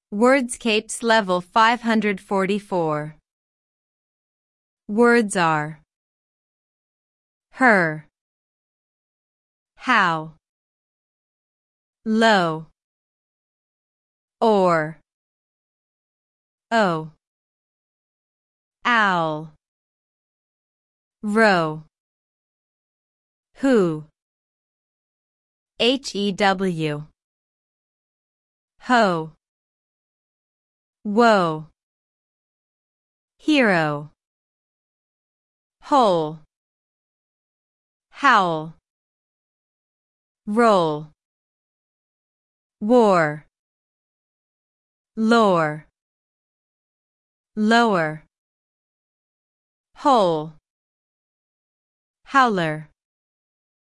Wordscapes Level 544. Words are her, how, low, or, oh, owl, row, who, hew, ho, woe, hero, whole, howl, roll, war, lore, lower, whole, howler.